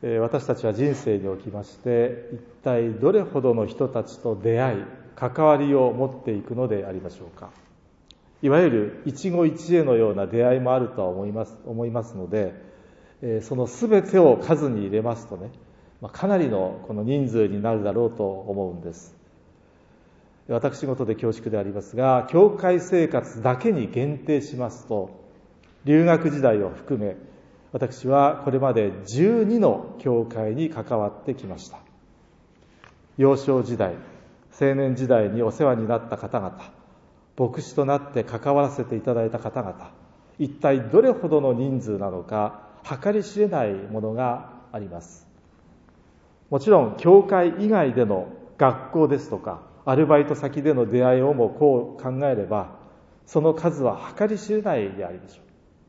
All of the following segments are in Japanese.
私たちは人生におきまして一体どれほどの人たちと出会い関わりを持っていくのでありましょうか。いわゆる一期一会のような出会いもあるとは思いますので、その全てを数に入れますとね、かなりのこの人数になるだろうと思うんです。私事で恐縮でありますが、教会生活だけに限定しますと、留学時代を含め私はこれまで12の教会に関わってきました。幼少時代、青年時代にお世話になった方々、牧師となって関わらせていただいた方々、一体どれほどの人数なのか計り知れないものがあります。もちろん教会以外での学校ですとかアルバイト先での出会いをもこう考えれば、その数は計り知れないでありましょう。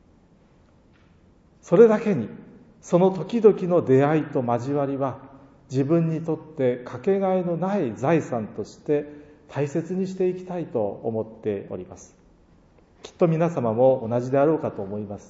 それだけにその時々の出会いと交わりは自分にとってかけがえのない財産として大切にしていきたいと思っております。きっと皆様も同じであろうかと思います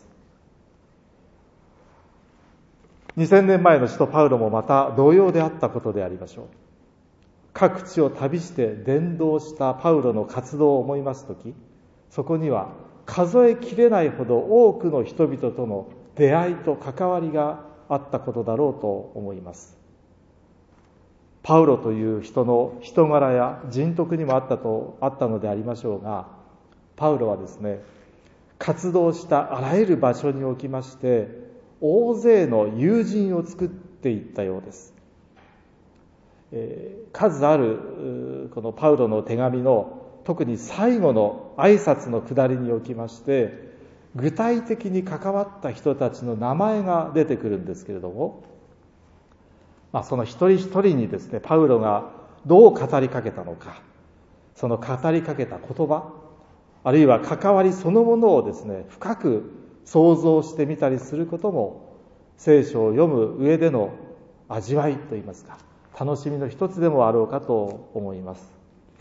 。2000年前の使徒パウロもまた同様であったことでありましょう。各地を旅して伝道したパウロの活動を思いますとき、そこには数えきれないほど多くの人々との出会いと関わりがあったことだろうと思います。パウロという人の人柄や人徳にもあったのでありましょうが、パウロはですね、活動したあらゆる場所におきまして大勢の友人を作っていったようです。数あるこのパウロの手紙の特に最後の挨拶のくだりにおきまして、具体的に関わった人たちの名前が出てくるんですけれども、その一人一人にですね、パウロがどう語りかけたのか、その語りかけた言葉、あるいは関わりそのものをですね、深く想像してみたりすることも、聖書を読む上での味わいといいますか、楽しみの一つでもあろうかと思います。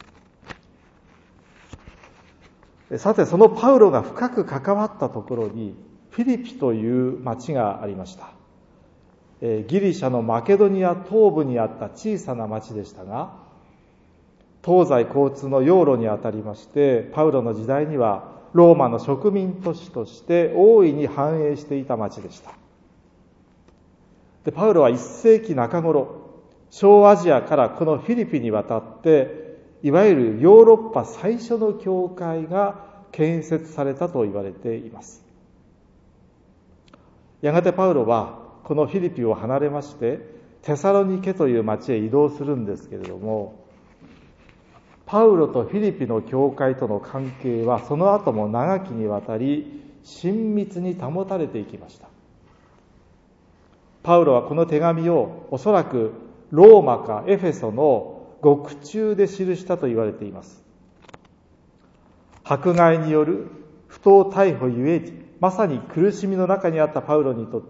さて、そのパウロが深く関わったところにフィリピという町がありました。ギリシャのマケドニア東部にあった小さな町でしたが、東西交通の要路にあたりまして、パウロの時代にはローマの植民都市として大いに繁栄していた町でした。で、パウロは1世紀中頃、小アジアからこのフィリピに渡って、いわゆるヨーロッパ最初の教会が建設されたと言われています。やがてパウロはこのフィリピを離れましてテサロニケという町へ移動するんですけれども、パウロとフィリピの教会との関係はその後も長きにわたり親密に保たれていきました。パウロはこの手紙をおそらくローマかエフェソの獄中で記したと言われています。迫害による不当逮捕ゆえに、まさに苦しみの中にあったパウロにとって、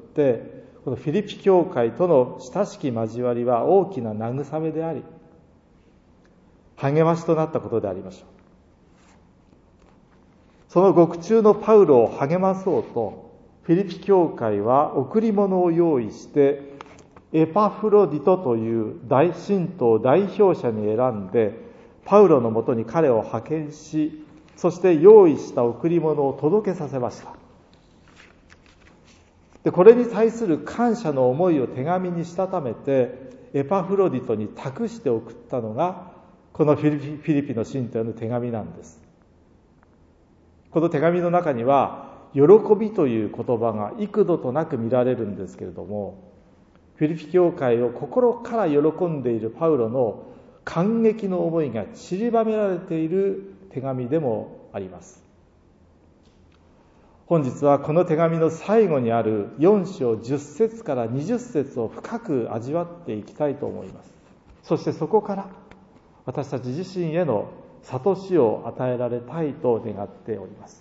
このフィリピ教会との親しき交わりは大きな慰めであり、励ましとなったことでありましょう。その獄中のパウロを励まそうと、フィリピ教会は贈り物を用意して、エパフロディトという大信徒を代表者に選んで、パウロのもとに彼を派遣し、そして用意した贈り物を届けさせました。で、これに対する感謝の思いを手紙にしたためて、エパフロディトに託して送ったのが、このフィリピの信徒への手紙なんです。この手紙の中には、喜びという言葉が幾度となく見られるんですけれども、フィリピ教会を心から喜んでいるパウロの感激の思いが散りばめられている手紙でもあります。本日はこの手紙の最後にある4章10節から20節を深く味わっていきたいと思います。そしてそこから私たち自身への悟しを与えられたいと願っております。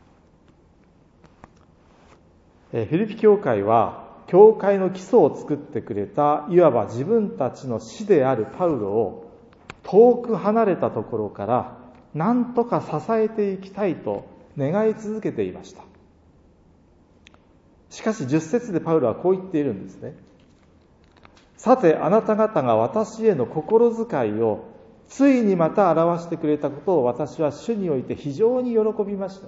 フィリピ教会は教会の基礎を作ってくれたいわば自分たちの師であるパウロを遠く離れたところから何とか支えていきたいと願い続けていました。しかし10節でパウロはこう言っているんですね。 さてあなた方が私への心遣いをついにまた表してくれたことを私は主において非常に喜びました。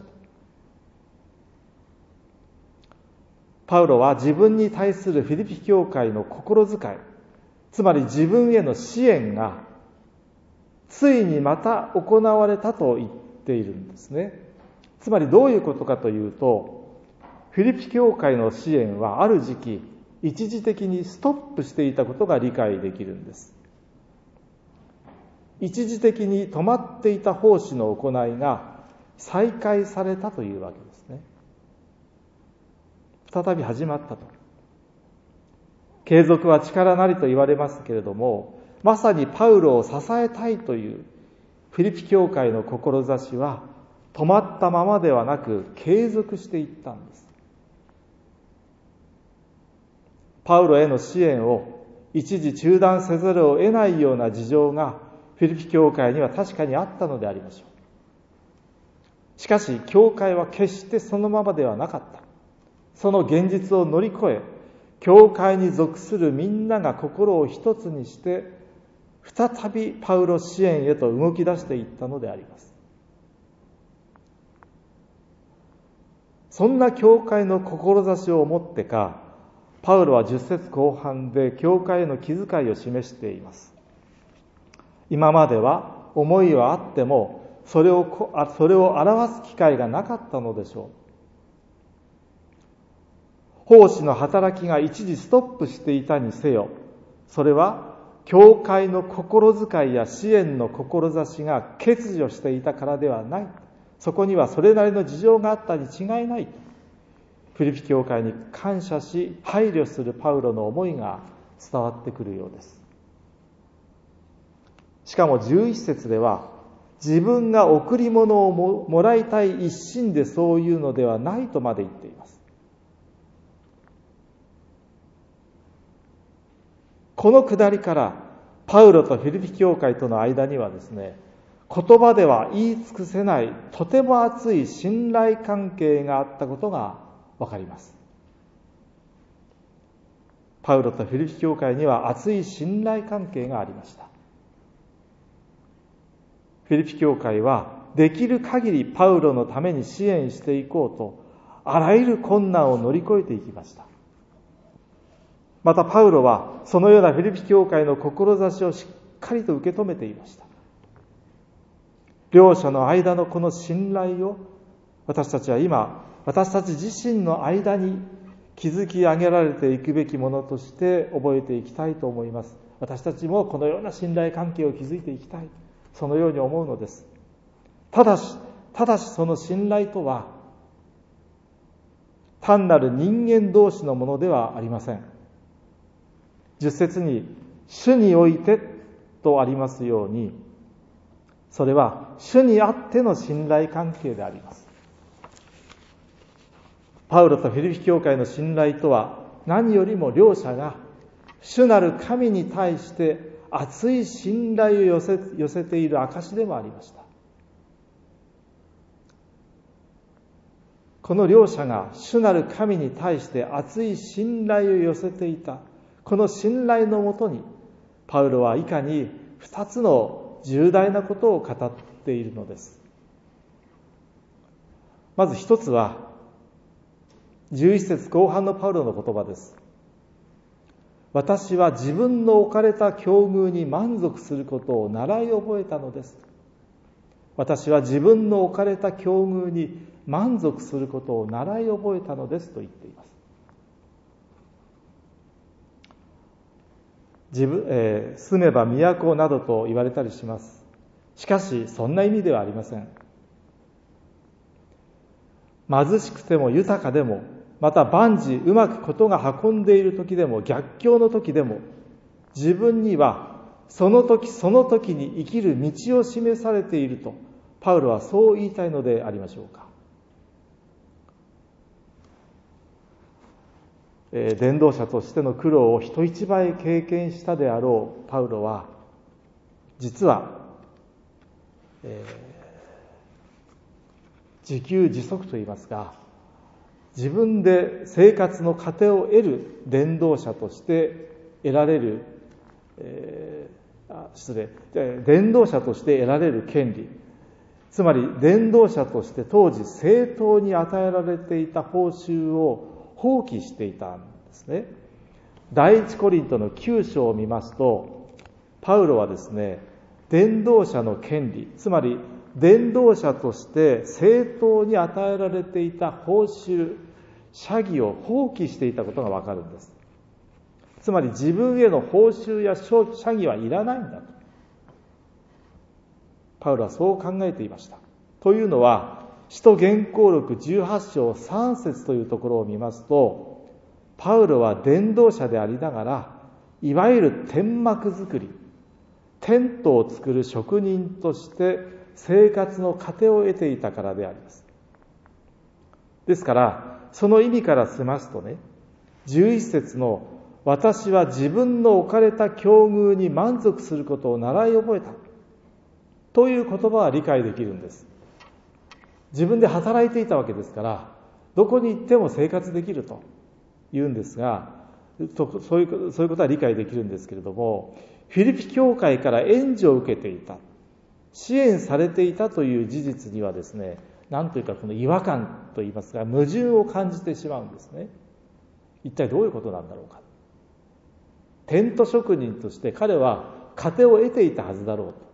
パウロは自分に対するフィリピ教会の心遣い、つまり自分への支援がついにまた行われたと言っているんですね。つまりどういうことかというと、フィリピ教会の支援はある時期一時的にストップしていたことが理解できるんです。一時的に止まっていた奉仕の行いが再開されたというわけですね。再び始まったと。継続は力なりと言われますけれども、まさにパウロを支えたいというフィリピ教会の志は止まったままではなく継続していったんです。パウロへの支援を一時中断せざるを得ないような事情がフィリピ教会には確かにあったのでありましょう。しかし教会は決してそのままではなかった。その現実を乗り越え、教会に属するみんなが心を一つにして再びパウロ支援へと動き出していったのであります。そんな教会の志を持ってか、パウロは10節後半で教会への気遣いを示しています。今までは思いはあってもそれを表す機会がなかったのでしょう。奉仕の働きが一時ストップしていたにせよ、それは教会の心遣いや支援の志が欠如していたからではない。そこにはそれなりの事情があったに違いない。フィリピ教会に感謝し配慮するパウロの思いが伝わってくるようです。しかも11節では、自分が贈り物を もらいたい一心でそういうのではないとまで言っています。この下りからパウロとフィリピ教会との間にはですね、言葉では言い尽くせないとても熱い信頼関係があったことがわかります。パウロとフィリピ教会には熱い信頼関係がありました。フィリピ教会はできる限りパウロのために支援していこうと、あらゆる困難を乗り越えていきました。またパウロはそのようなフィリピ教会の志をしっかりと受け止めていました。両者の間のこの信頼を私たちは今、私たち自身の間に築き上げられていくべきものとして覚えていきたいと思います。私たちもこのような信頼関係を築いていきたい、そのように思うのです。ただしその信頼とは単なる人間同士のものではありません。10節に主においてとありますように、それは主にあっての信頼関係であります。パウロとフィリピ教会の信頼とは、何よりも両者が主なる神に対して熱い信頼を寄せている証でもありました。この両者が主なる神に対して熱い信頼を寄せていた、この信頼のもとにパウロはいかに2つの重大なことを語っているのです。まず一つは11節後半のパウロの言葉です。私は自分の置かれた境遇に満足することを習い覚えたのです。私は自分の置かれた境遇に満足することを習い覚えたのですと言っています。住めば都などと言われたりします。しかしそんな意味ではありません。貧しくても豊かでも、また万事うまくことが運んでいる時でも逆境の時でも、自分にはその時その時に生きる道を示されているとパウロはそう言いたいのでありましょうか。伝道者としての苦労を人一倍経験したであろうパウロは、実は、自給自足といいますか、自分で生活の糧を得る伝道者として得られる、伝道者として得られる権利、つまり伝道者として当時正当に与えられていた報酬を放棄していたんですね。第一コリントの9章を見ますと、パウロはですね、伝道者の権利、つまり伝道者として正当に与えられていた報酬、謝儀を放棄していたことがわかるんです。つまり自分への報酬や謝儀はいらないんだと。パウロはそう考えていました。というのは、使徒言行録18章3節というところを見ますと、パウロは伝道者でありながら、いわゆる天幕作り、テントを作る職人として生活の糧を得ていたからであります。ですから、その意味からしますとね、11節の私は自分の置かれた境遇に満足することを習い覚えたという言葉は理解できるんです。自分で働いていたわけですから、どこに行っても生活できるというんですが、そういうことは理解できるんですけれども、フィリピ教会から援助を受けていた、支援されていたという事実にはですね、なんというかこの違和感といいますか、矛盾を感じてしまうんですね。一体どういうことなんだろうか。テント職人として彼は糧を得ていたはずだろうと。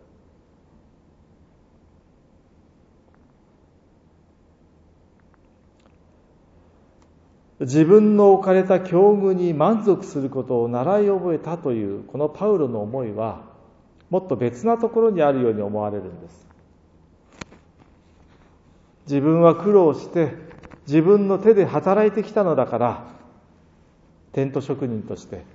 自分の置かれた境遇に満足することを習い覚えたというこのパウロの思いはもっと別なところにあるように思われるんです。自分は苦労して自分の手で働いてきたのだから、テント職人として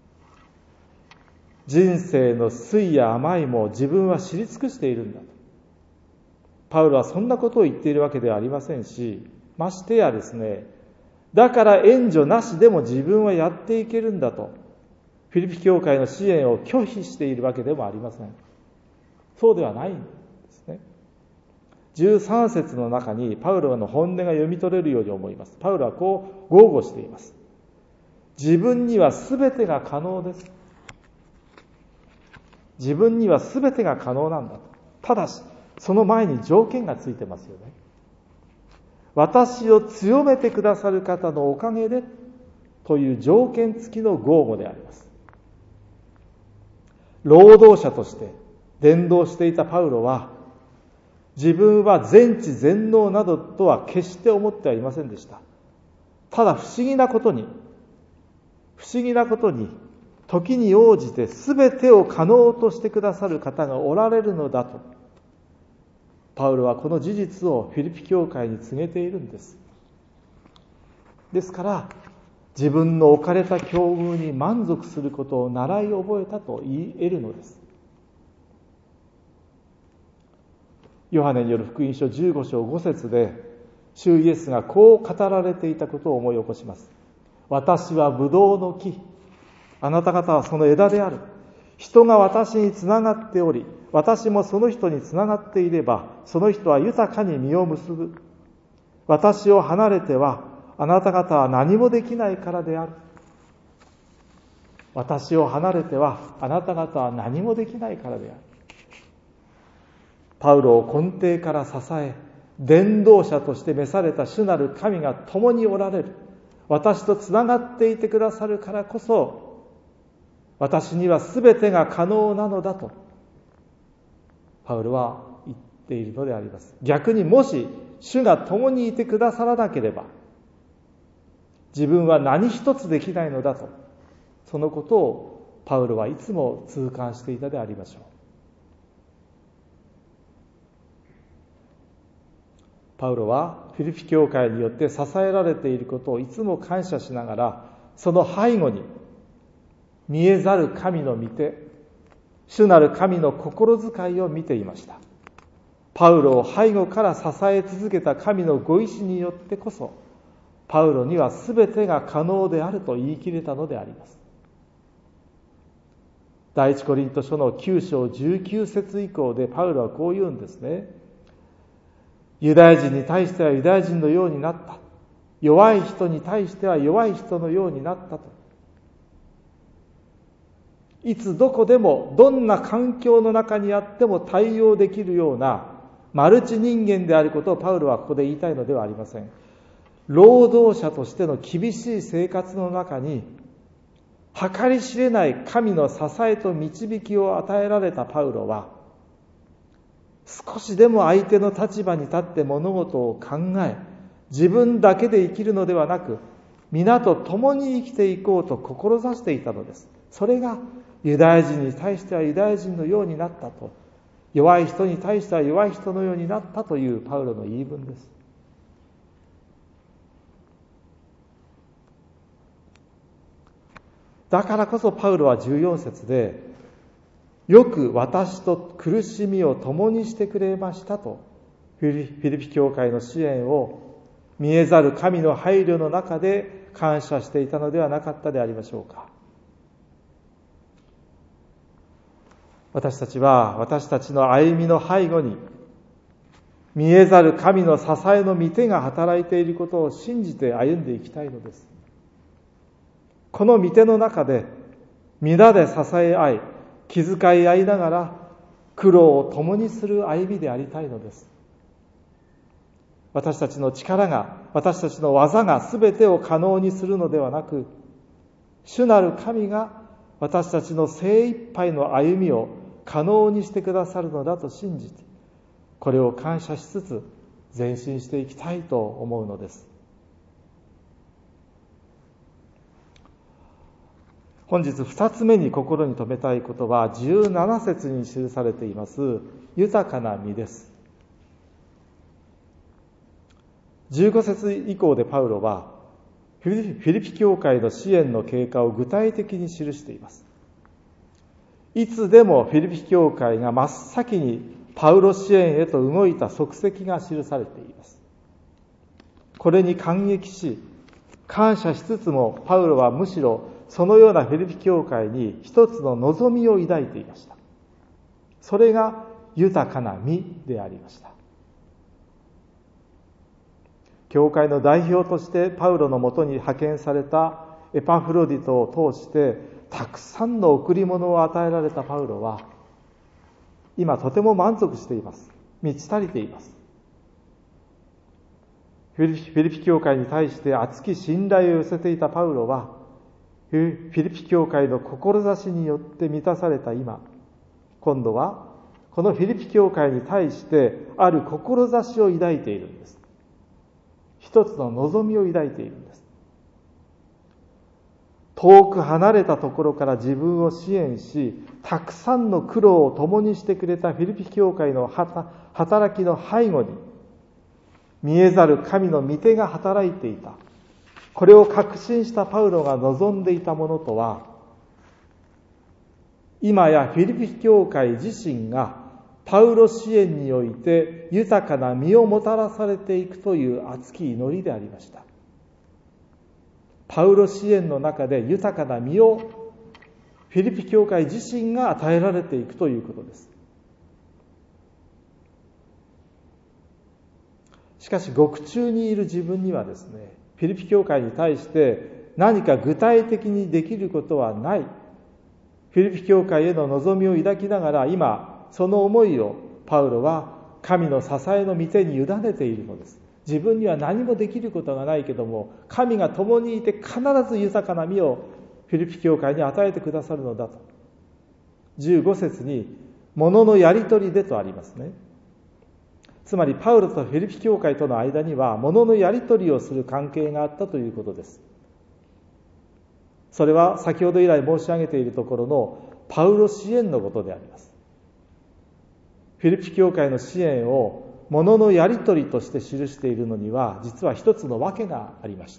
人生の酸いや甘いも自分は知り尽くしているんだと。パウロはそんなことを言っているわけではありませんし、ましてやですね、だから援助なしでも自分はやっていけるんだと、フィリピ教会の支援を拒否しているわけでもありません。そうではないんですね。13節の中にパウロの本音が読み取れるように思います。パウロはこう豪語しています。自分には全てが可能です。自分には全てが可能なんだと。ただし、その前に条件がついてますよね。私を強めてくださる方のおかげでという条件付きの豪語であります。労働者として伝道していたパウロは、自分は全知全能などとは決して思ってはいませんでした。ただ不思議なことに時に応じて全てを可能としてくださる方がおられるのだと、パウロはこの事実をフィリピ教会に告げているんです。ですから自分の置かれた境遇に満足することを習い覚えたと言い得るのです。ヨハネによる福音書15章5節で、主イエスがこう語られていたことを思い起こします。私はブドウの木、あなた方はその枝である。人が私につながっており、私もその人につながっていれば、その人は豊かに実を結ぶ。私を離れてはあなた方は何もできないからである。私を離れてはあなた方は何もできないからである。パウロを根底から支え、伝道者として召された主なる神が共におられる。私とつながっていてくださるからこそ、私には全てが可能なのだとパウロは言っているのであります。逆にもし主が共にいてくださらなければ、自分は何一つできないのだと、そのことをパウロはいつも痛感していたでありましょう。パウロはフィリピ教会によって支えられていることをいつも感謝しながら、その背後に見えざる神の御手、主なる神の心遣いを見ていました。パウロを背後から支え続けた神のご意志によってこそ、パウロには全てが可能であると言い切れたのであります。第一コリント書の9章19節以降でパウロはこう言うんですね。ユダヤ人に対してはユダヤ人のようになった。弱い人に対しては弱い人のようになったと。 いつどこでもどんな環境の中にあっても対応できるようなマルチ人間であることをパウロはここで言いたいのではありません。労働者としての厳しい生活の中に計り知れない神の支えと導きを与えられたパウロは、少しでも相手の立場に立って物事を考え、自分だけで生きるのではなく、皆と共に生きていこうと志していたのです。それがユダヤ人に対してはユダヤ人のようになったと、弱い人に対しては弱い人のようになったというパウロの言い分です。だからこそパウロは14節で、よく私と苦しみを共にしてくれましたと、フィリピ教会の支援を見えざる神の配慮の中で感謝していたのではなかったでありましょうか。私たちは私たちの歩みの背後に見えざる神の支えの御手が働いていることを信じて歩んでいきたいのです。この御手の中で皆で支え合い、気遣い合いながら苦労を共にする歩みでありたいのです。私たちの力が、私たちの技が全てを可能にするのではなく、主なる神が私たちの精一杯の歩みを可能にしてくださるのだと信じて、これを感謝しつつ前進していきたいと思うのです。本日2つ目に心に留めたいことは17節に記されています豊かな実です。15節以降でパウロはフィリピ教会の支援の経過を具体的に記しています。いつでもフィリピ教会が真っ先にパウロ支援へと動いた足跡が記されています。これに感激し感謝しつつも、パウロはむしろそのようなフィリピ教会に一つの望みを抱いていました。それが豊かな実でありました。教会の代表としてパウロのもとに派遣されたエパフロディトを通してたくさんの贈り物を与えられたパウロは今とても満足しています。満ち足りています。フィリピ教会に対して厚き信頼を寄せていたパウロはフィリピ教会の志によって満たされた今、今度はこのフィリピ教会に対してある志を抱いているんです。一つの望みを抱いているんです。遠く離れたところから自分を支援し、たくさんの苦労を共にしてくれたフィリピ教会の働きの背後に見えざる神の御手が働いていた。これを確信したパウロが望んでいたものとは、今やフィリピ教会自身がパウロ支援において豊かな実をもたらされていくという熱き祈りでありました。パウロ支援の中で豊かな実をフィリピ教会自身が与えられていくということです。しかし獄中にいる自分にはですね、フィリピ教会に対して何か具体的にできることはない。フィリピ教会への望みを抱きながら、今その思いをパウロは神の支えの御手に委ねているのです。自分には何もできることがないけども、神が共にいて必ず豊かな実をフィリピ教会に与えてくださるのだと。15節に物のやり取りでとありますね。つまりパウロとフィリピ教会との間には物のやり取りをする関係があったということです。それは先ほど以来申し上げているところのパウロ支援のことであります。フィリピ教会の支援を物のやり取りとして記しているのには実は一つの訳がありました。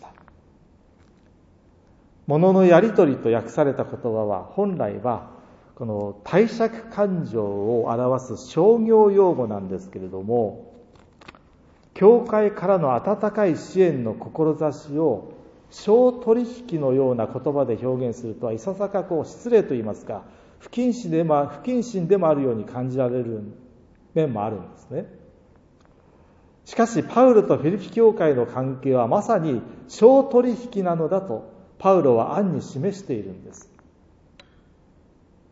物のやり取りと訳された言葉は本来はこの貸借勘定を表す商業用語なんですけれども、教会からの温かい支援の志を商取引のような言葉で表現するとはいささか失礼と言いますか、不謹慎でもあるように感じられる面もあるんですね。しかしパウロとフィリピ教会の関係はまさに商取引なのだとパウロは暗に示しているんです。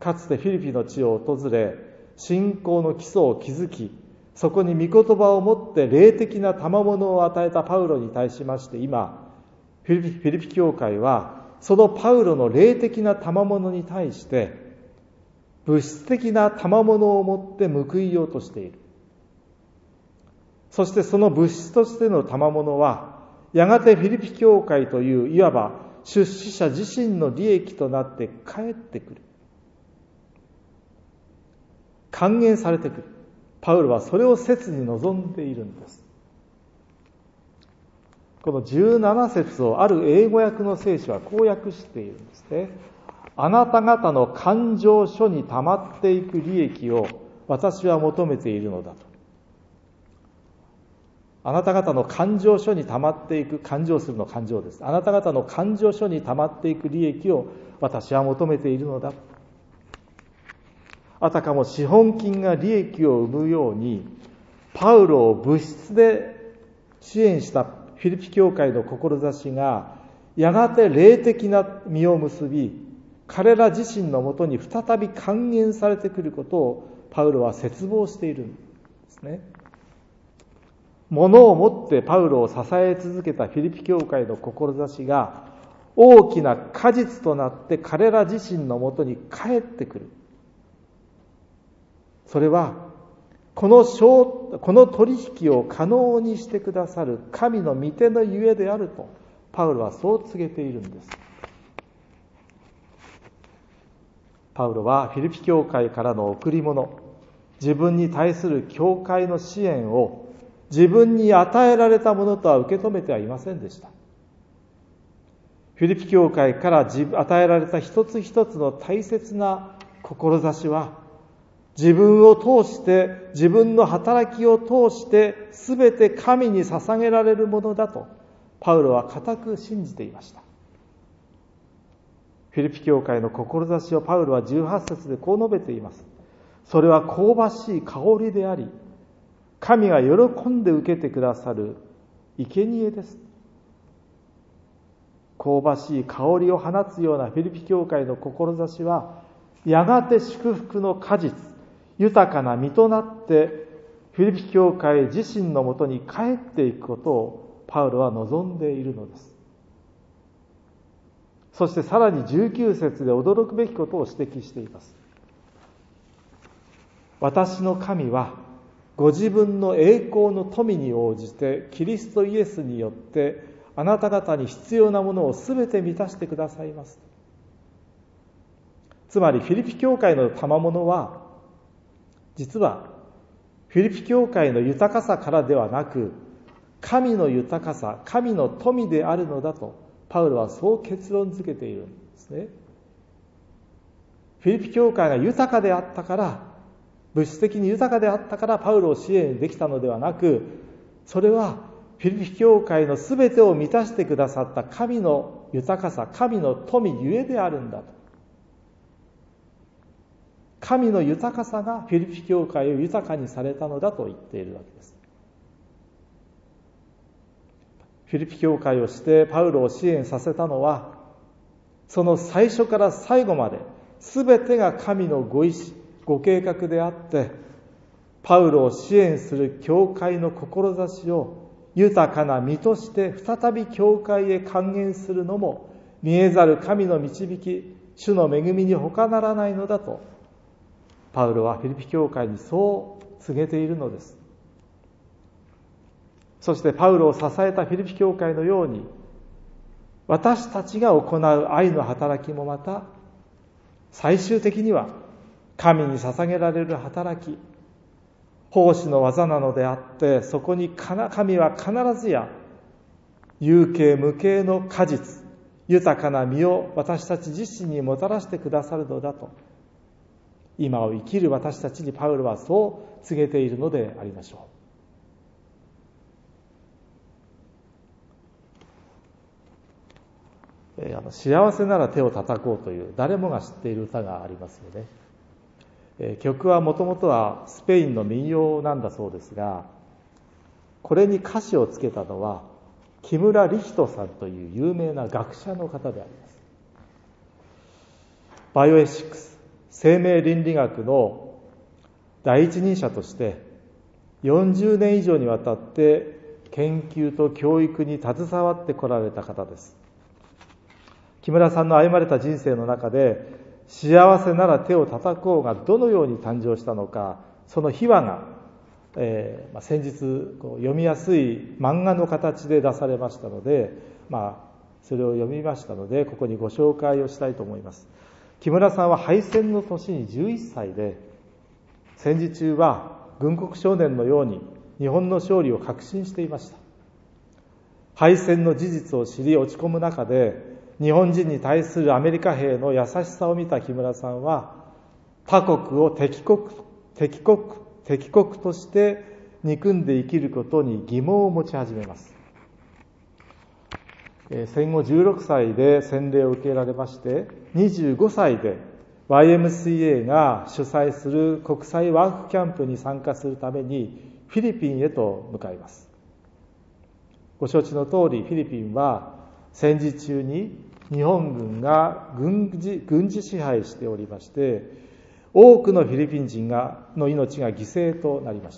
かつてフィリピの地を訪れ、信仰の基礎を築き、そこに御言葉をもって霊的な賜物を与えたパウロに対しまして、今フィリピ教会はそのパウロの霊的な賜物に対して物質的な賜物をもって報いようとしている。そしてその物質としての賜物はやがてフィリピ教会といういわば出資者自身の利益となって返ってくる、還元されてくる。パウロはそれを切に望んでいるんです。この17節をある英語訳の聖書はこう訳しているんですね。あなた方の勘定書に溜まっていく利益を私は求めているのだと。あなた方の勘定書に溜まっていく、勘定するの勘定です。あなた方の勘定書に溜まっていく利益を私は求めているのだ。あたかも資本金が利益を生むように、パウロを物質で支援したフィリピ教会の志がやがて霊的な実を結び、彼ら自身のもとに再び還元されてくることをパウロは切望しているんですね。物をもってパウロを支え続けたフィリピ教会の志が大きな果実となって彼ら自身のもとに帰ってくる。それはこの取引を可能にしてくださる神の御手のゆえであるとパウロはそう告げているんです。パウロはフィリピ教会からの贈り物、自分に対する教会の支援を自分に与えられたものとは受け止めてはいませんでした。フィリピ教会から与えられた一つ一つの大切な志は、自分を通して、自分の働きを通して全て神に捧げられるものだとパウロは固く信じていました。フィリピ教会の志をパウロは18節でこう述べています。それは香ばしい香りであり、神が喜んで受けてくださる生贄です。香ばしい香りを放つようなフィリピ教会の志は、やがて祝福の果実、豊かな実となってフィリピ教会自身のもとに帰っていくことをパウロは望んでいるのです。そしてさらに19節で驚くべきことを指摘しています。私の神はご自分の栄光の富に応じてキリストイエスによってあなた方に必要なものをすべて満たしてくださいます。つまりフィリピ教会の賜物は実はフィリピ教会の豊かさからではなく、神の豊かさ、神の富であるのだとパウロはそう結論付けているんですね。フィリピ教会が豊かであったから、物質的に豊かであったからパウロを支援できたのではなく、それはフィリピ教会のすべてを満たしてくださった神の豊かさ、神の富ゆえであるんだと。神の豊かさがフィリピ教会を豊かにされたのだと言っているわけです。フィリピ教会をしてパウロを支援させたのは、その最初から最後まで全てが神のご意志、ご計画であって、パウロを支援する教会の志を豊かな実として再び教会へ還元するのも見えざる神の導き、主の恵みに他ならないのだとパウロはフィリピ教会にそう告げているのです。そしてパウロを支えたフィリピ教会のように、私たちが行う愛の働きもまた最終的には神に捧げられる働き、奉仕の技なのであって、そこに神は必ずや有形無形の果実、豊かな実を私たち自身にもたらしてくださるのだと、今を生きる私たちにパウロはそう告げているのでありましょう。幸せなら手を叩こうという誰もが知っている歌がありますよね。曲はもともとはスペインの民謡なんだそうですが、これに歌詞をつけたのは木村理人さんという有名な学者の方であります。バイオエシックス、 生命倫理学の第一人者として40年以上にわたって研究と教育に携わってこられた方です。木村さんの歩まれた人生の中で、幸せなら手を叩こうがどのように誕生したのか、その秘話が、先日読みやすい漫画の形で出されましたので、それを読みましたので、ここにご紹介をしたいと思います。木村さんは敗戦の年に11歳で、戦時中は軍国少年のように日本の勝利を確信していました。敗戦の事実を知り落ち込む中で、日本人に対するアメリカ兵の優しさを見た木村さんは、他国を敵国として憎んで生きることに疑問を持ち始めます。戦後16歳で洗礼を受けられまして、25歳で YMCA が主催する国際ワークキャンプに参加するためにフィリピンへと向かいます。ご承知の通り、フィリピンは戦時中に日本軍が軍事支配しておりまして、多くのフィリピン人の命が犠牲となりました。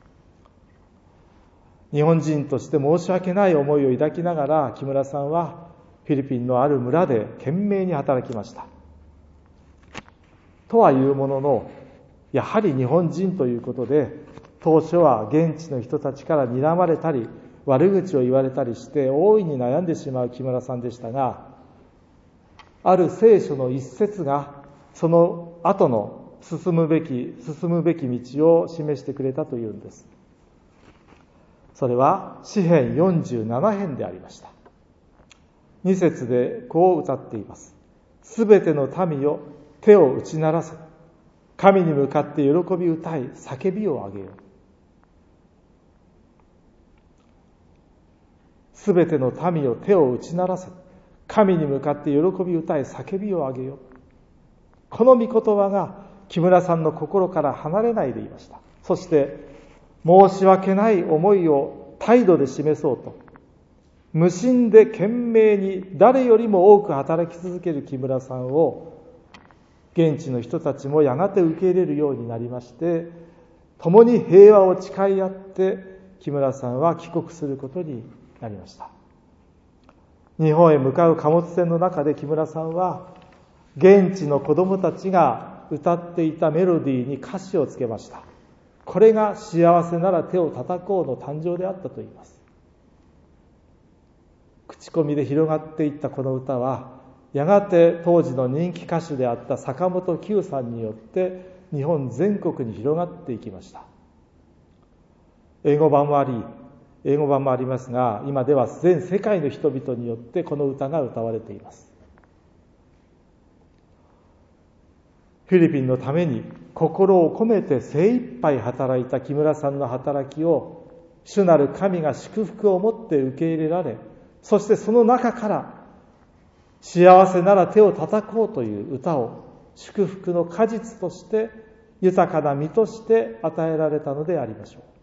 日本人として申し訳ない思いを抱きながら、木村さんはフィリピンのある村で懸命に働きました。とはいうものの、やはり日本人ということで、当初は現地の人たちから睨まれたり、悪口を言われたりして大いに悩んでしまう木村さんでしたが、ある聖書の一節がその後の進むべき道を示してくれたというんです。それは詩編47編でありました。2節でこう歌っています。すべての民よ、手を打ち鳴らせ、神に向かって喜び歌い、叫びを上げよう。すべての民よ、手を打ち鳴らせ、神に向かって喜び歌い、叫びを上げよう。この御言葉が木村さんの心から離れないでいました。そして申し訳ない思いを態度で示そうと、無心で懸命に誰よりも多く働き続ける木村さんを現地の人たちもやがて受け入れるようになりまして、共に平和を誓い合って木村さんは帰国することになりました。日本へ向かう貨物船の中で木村さんは現地の子どもたちが歌っていたメロディーに歌詞をつけました。これが幸せなら手を叩こうの誕生であったといいます。口コミで広がっていったこの歌は、やがて当時の人気歌手であった坂本九さんによって日本全国に広がっていきました。英語版もありますが、今では全世界の人々によってこの歌が歌われています。フィリピンのために心を込めて精一杯働いた木村さんの働きを主なる神が祝福を持って受け入れられ、そしてその中から幸せなら手を叩こうという歌を祝福の果実として豊かな実として与えられたのでありましょう。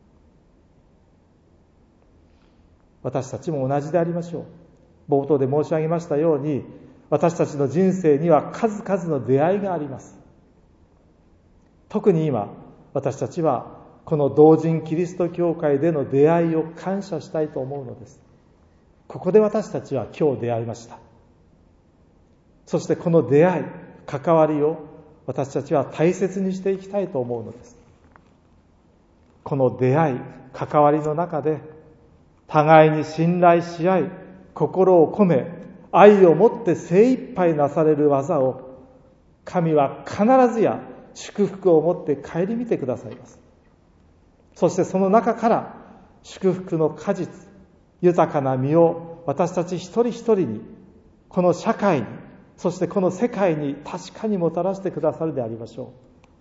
私たちも同じでありましょう。冒頭で申し上げましたように、私たちの人生には数々の出会いがあります。特に今、私たちはこの同人キリスト教会での出会いを感謝したいと思うのです。ここで私たちは今日出会いました。そしてこの出会い、関わりを私たちは大切にしていきたいと思うのです。この出会い、関わりの中で互いに信頼し合い、心を込め、愛を持って精一杯なされる技を神は必ずや祝福を持って顧みてくださいます。そしてその中から祝福の果実、豊かな実を私たち一人一人に、この社会に、そしてこの世界に確かにもたらしてくださるでありましょ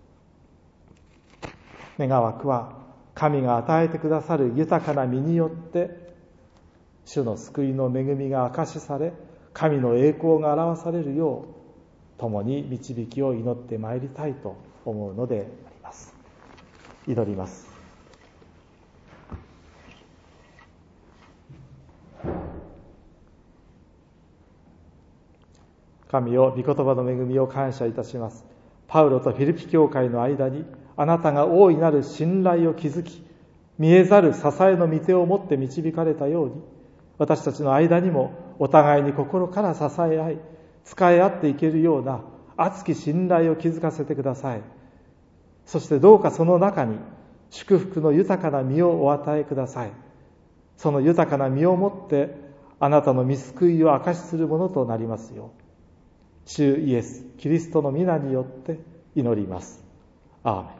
う。願わくは神が与えてくださる豊かな実によって主の救いの恵みが証しされ、神の栄光が表されるよう共に導きを祈ってまいりたいと思うのであります。祈ります。神よ、御言葉の恵みを感謝いたします。 パウロとフィリピ教会の間にあなたが大いなる信頼を築き、見えざる支えの御手を持って導かれたように、私たちの間にもお互いに心から支え合い、仕え合っていけるような熱き信頼を築かせてください。そしてどうかその中に祝福の豊かな実をお与えください。その豊かな実をもってあなたの御救いを証しするものとなりますよう、主イエス・キリストの皆によって祈ります。アーメン。